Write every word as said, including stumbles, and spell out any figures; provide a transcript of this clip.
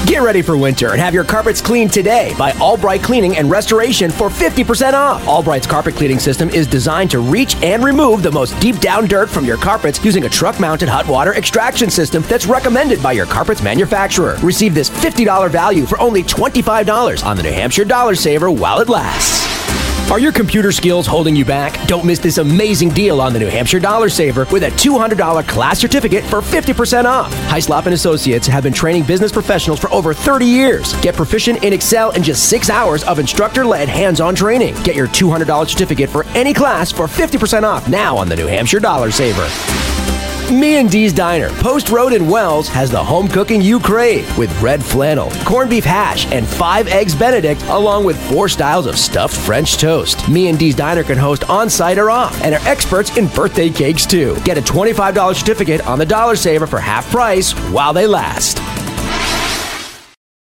Get ready for winter and have your carpets cleaned today by Albright Cleaning and Restoration for fifty percent off. Albright's carpet cleaning system is designed to reach and remove the most deep down dirt from your carpets using a truck-mounted hot water extraction system that's recommended by your carpet's manufacturer. Receive this fifty dollars value for only twenty-five dollars on the New Hampshire Dollar Saver while it lasts. Are your computer skills holding you back? Don't miss this amazing deal on the New Hampshire Dollar Saver with a two hundred dollars class certificate for fifty percent off. Hyslop and Associates have been training business professionals for over thirty years. Get proficient in Excel in just six hours of instructor-led hands-on training. Get your two hundred dollars certificate for any class for fifty percent off now on the New Hampshire Dollar Saver. Me and Dee's Diner, Post Road in Wells, has the home cooking you crave with red flannel, corned beef hash, and five eggs Benedict, along with four styles of stuffed French toast. Me and Dee's Diner can host on-site or off and are experts in birthday cakes too. Get a twenty-five dollars certificate on the Dollar Saver for half price while they last.